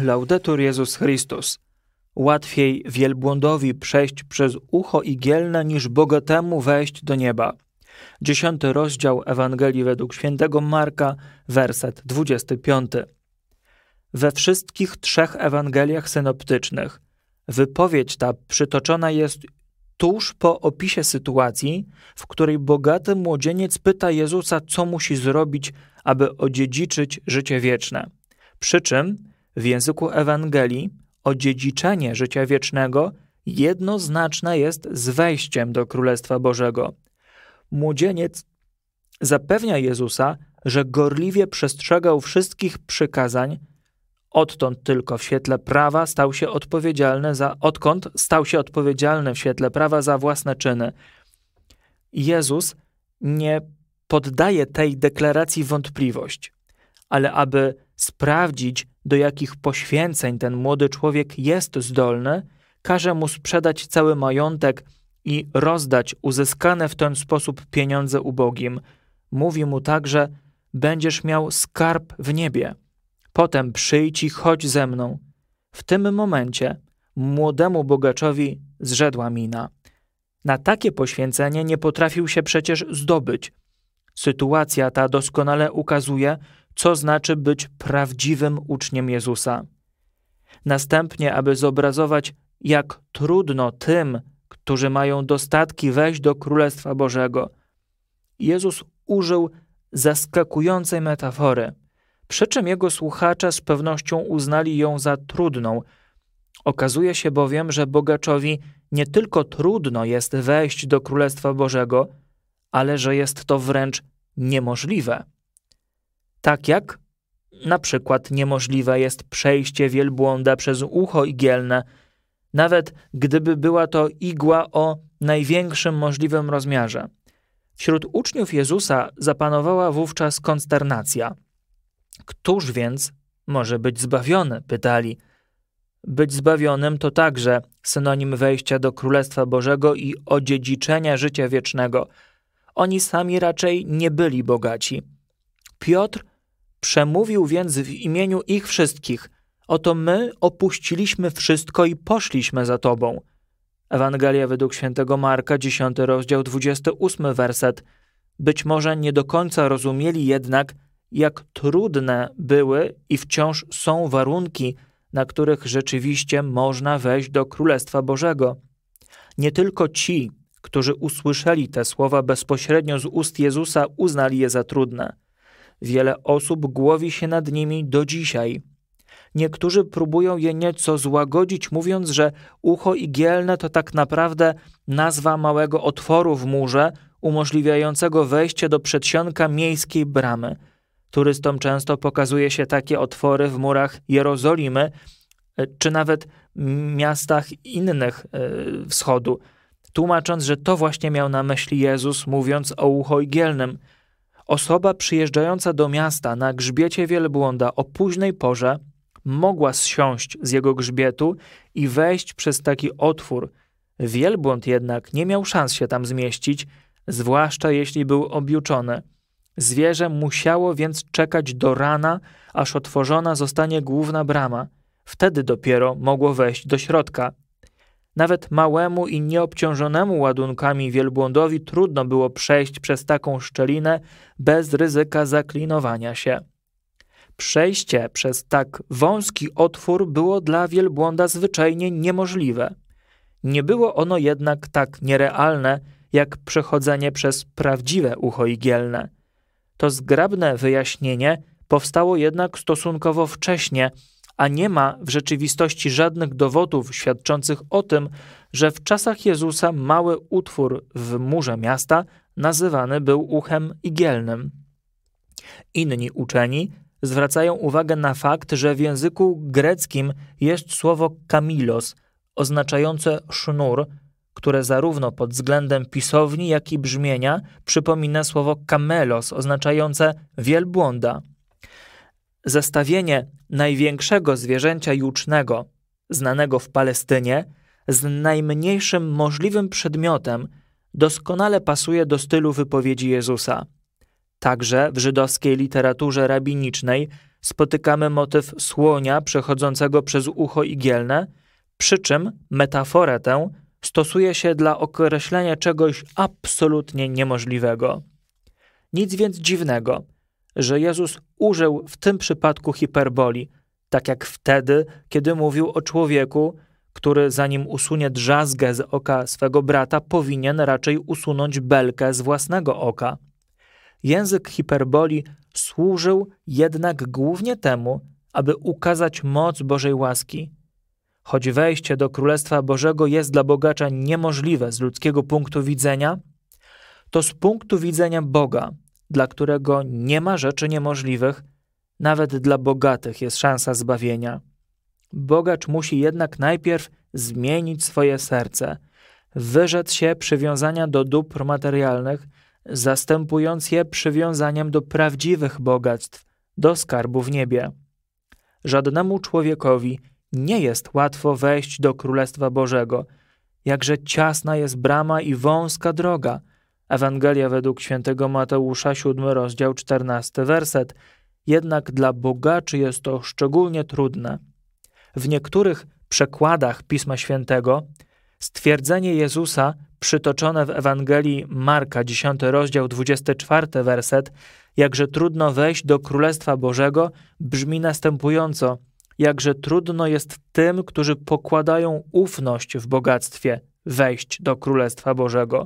Laudetur Jezus Chrystus. Łatwiej wielbłądowi przejść przez ucho igielne, niż bogatemu wejść do nieba. 10 rozdział Ewangelii według świętego Marka, werset 25. We wszystkich 3 Ewangeliach synoptycznych wypowiedź ta przytoczona jest tuż po opisie sytuacji, w której bogaty młodzieniec pyta Jezusa, co musi zrobić, aby odziedziczyć życie wieczne. Przy czym w języku Ewangelii odziedziczenie życia wiecznego jednoznaczne jest z wejściem do Królestwa Bożego. Młodzieniec zapewnia Jezusa, że gorliwie przestrzegał wszystkich przykazań, odkąd w świetle prawa stał się odpowiedzialny w świetle prawa za własne czyny. Jezus nie poddaje tej deklaracji wątpliwość, ale aby sprawdzić, do jakich poświęceń ten młody człowiek jest zdolny, każe mu sprzedać cały majątek i rozdać uzyskane w ten sposób pieniądze ubogim. Mówi mu także: będziesz miał skarb w niebie. Potem przyjdź i chodź ze mną. W tym momencie młodemu bogaczowi zrzedła mina. Na takie poświęcenie nie potrafił się przecież zdobyć. Sytuacja ta doskonale ukazuje, co znaczy być prawdziwym uczniem Jezusa. Następnie, aby zobrazować, jak trudno tym, którzy mają dostatki, wejść do Królestwa Bożego, Jezus użył zaskakującej metafory, przy czym jego słuchacze z pewnością uznali ją za trudną. Okazuje się bowiem, że bogaczowi nie tylko trudno jest wejść do Królestwa Bożego, ale że jest to wręcz niemożliwe. Tak jak na przykład niemożliwe jest przejście wielbłąda przez ucho igielne, nawet gdyby była to igła o największym możliwym rozmiarze. Wśród uczniów Jezusa zapanowała wówczas konsternacja. Któż więc może być zbawiony? Pytali. Być zbawionym to także synonim wejścia do Królestwa Bożego i odziedziczenia życia wiecznego. Oni sami raczej nie byli bogaci. Piotr przemówił więc w imieniu ich wszystkich: oto my opuściliśmy wszystko i poszliśmy za Tobą. Ewangelia według świętego Marka, 10 rozdział, 28 werset. Być może nie do końca rozumieli jednak, jak trudne były i wciąż są warunki, na których rzeczywiście można wejść do Królestwa Bożego. Nie tylko ci, którzy usłyszeli te słowa bezpośrednio z ust Jezusa, uznali je za trudne. Wiele osób głowi się nad nimi do dzisiaj. Niektórzy próbują je nieco złagodzić, mówiąc, że ucho igielne to tak naprawdę nazwa małego otworu w murze umożliwiającego wejście do przedsionka miejskiej bramy. Turystom często pokazuje się takie otwory w murach Jerozolimy, czy nawet miastach innych wschodu, tłumacząc, że to właśnie miał na myśli Jezus, mówiąc o ucho igielnym. Osoba przyjeżdżająca do miasta na grzbiecie wielbłąda o późnej porze mogła zsiąść z jego grzbietu i wejść przez taki otwór. Wielbłąd jednak nie miał szans się tam zmieścić, zwłaszcza jeśli był objuczony. Zwierzę musiało więc czekać do rana, aż otworzona zostanie główna brama. Wtedy dopiero mogło wejść do środka. Nawet małemu i nieobciążonemu ładunkami wielbłądowi trudno było przejść przez taką szczelinę bez ryzyka zaklinowania się. Przejście przez tak wąski otwór było dla wielbłąda zwyczajnie niemożliwe. Nie było ono jednak tak nierealne, jak przechodzenie przez prawdziwe ucho igielne. To zgrabne wyjaśnienie powstało jednak stosunkowo wcześnie, a nie ma w rzeczywistości żadnych dowodów świadczących o tym, że w czasach Jezusa mały utwór w murze miasta nazywany był uchem igielnym. Inni uczeni zwracają uwagę na fakt, że w języku greckim jest słowo kamilos, oznaczające sznur, które zarówno pod względem pisowni, jak i brzmienia przypomina słowo kamelos, oznaczające wielbłąda. Zestawienie największego zwierzęcia jucznego, znanego w Palestynie, z najmniejszym możliwym przedmiotem doskonale pasuje do stylu wypowiedzi Jezusa. Także w żydowskiej literaturze rabinicznej spotykamy motyw słonia przechodzącego przez ucho igielne, przy czym metaforę tę stosuje się dla określenia czegoś absolutnie niemożliwego. Nic więc dziwnego, że Jezus użył w tym przypadku hiperboli, tak jak wtedy, kiedy mówił o człowieku, który zanim usunie drzazgę z oka swego brata, powinien raczej usunąć belkę z własnego oka. Język hiperboli służył jednak głównie temu, aby ukazać moc Bożej łaski. Choć wejście do Królestwa Bożego jest dla bogacza niemożliwe z ludzkiego punktu widzenia, to z punktu widzenia Boga, dla którego nie ma rzeczy niemożliwych, nawet dla bogatych jest szansa zbawienia. Bogacz musi jednak najpierw zmienić swoje serce, wyrzec się przywiązania do dóbr materialnych, zastępując je przywiązaniem do prawdziwych bogactw, do skarbu w niebie. Żadnemu człowiekowi nie jest łatwo wejść do Królestwa Bożego, jakże ciasna jest brama i wąska droga. Ewangelia według świętego Mateusza, 7 rozdział, 14 werset. Jednak dla bogaczy jest to szczególnie trudne. W niektórych przekładach Pisma Świętego stwierdzenie Jezusa przytoczone w Ewangelii Marka, 10 rozdział, 24 werset, jakże trudno wejść do Królestwa Bożego, brzmi następująco: jakże trudno jest tym, którzy pokładają ufność w bogactwie, wejść do Królestwa Bożego.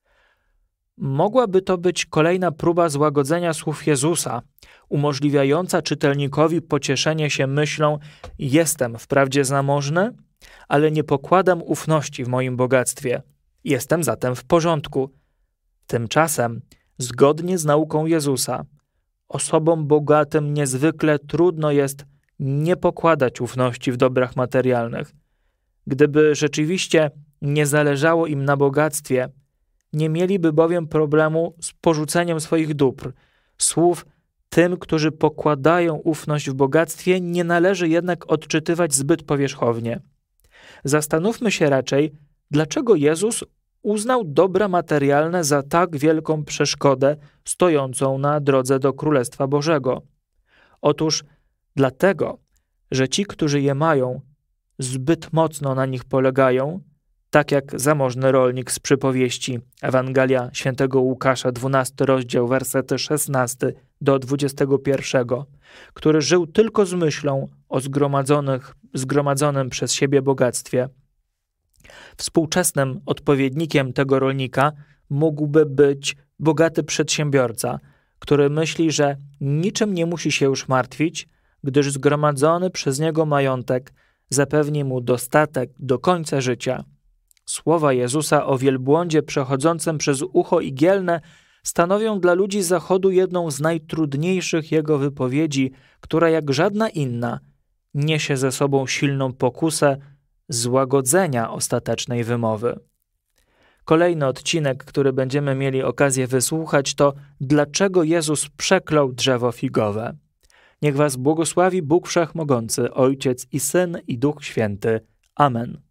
Mogłaby to być kolejna próba złagodzenia słów Jezusa, umożliwiająca czytelnikowi pocieszenie się myślą: jestem wprawdzie zamożny, ale nie pokładam ufności w moim bogactwie. Jestem zatem w porządku. Tymczasem, zgodnie z nauką Jezusa, osobom bogatym niezwykle trudno jest nie pokładać ufności w dobrach materialnych. Gdyby rzeczywiście nie zależało im na bogactwie, nie mieliby bowiem problemu z porzuceniem swoich dóbr. Słów tym, którzy pokładają ufność w bogactwie, nie należy jednak odczytywać zbyt powierzchownie. Zastanówmy się raczej, dlaczego Jezus uznał dobra materialne za tak wielką przeszkodę stojącą na drodze do Królestwa Bożego. Otóż dlatego, że ci, którzy je mają, zbyt mocno na nich polegają, tak jak zamożny rolnik z przypowieści Ewangelia świętego Łukasza, 12 rozdział, wersety 16 do 21, który żył tylko z myślą o zgromadzonym przez siebie bogactwie. Współczesnym odpowiednikiem tego rolnika mógłby być bogaty przedsiębiorca, który myśli, że niczym nie musi się już martwić, gdyż zgromadzony przez niego majątek zapewni mu dostatek do końca życia. Słowa Jezusa o wielbłądzie przechodzącym przez ucho igielne stanowią dla ludzi Zachodu jedną z najtrudniejszych jego wypowiedzi, która jak żadna inna niesie ze sobą silną pokusę złagodzenia ostatecznej wymowy. Kolejny odcinek, który będziemy mieli okazję wysłuchać, to dlaczego Jezus przeklął drzewo figowe. Niech was błogosławi Bóg Wszechmogący, Ojciec i Syn i Duch Święty. Amen.